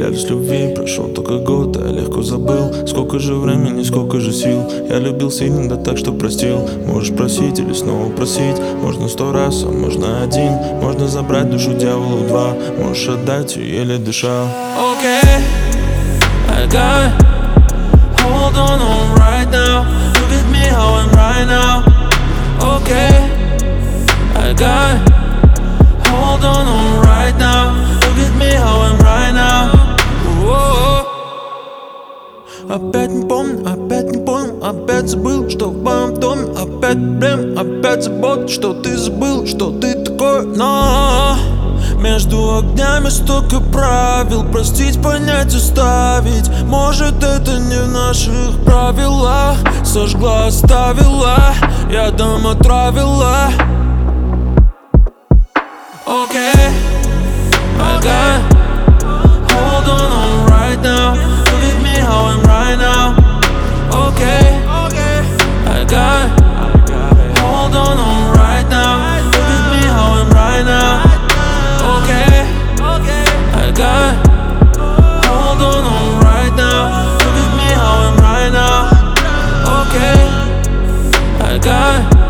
клялись любви. Прошел только год, а я легко забыл. Сколько же времени, сколько же сил. Я любил сильно, да так, что простил. Можешь просить или снова просить. Можно 100 раз, а можно один. Можно забрать душу дьяволу в 2. Можешь отдать ее, еле дыша. Okay, I got hold on right now. Look at me how I'm right now. Okay, I got hold on right now. Look at me how I'm right now. Whoa. Опять не помню, опять не понял, опять забыл, что в моем доме. Опять проблем, опять забот, что ты забыл, что ты такой. Но между огнями столько правил. Простить, понять, оставить. Может, это не в наших правилах. Сожгла, оставила, ядом отравила. Okay, I got hold on right now. Look at me how I'm right now. Okay, I got hold on right now. Look at me how I'm right now. Okay, I got hold on right now. Look at me how I'm right now. Okay, I got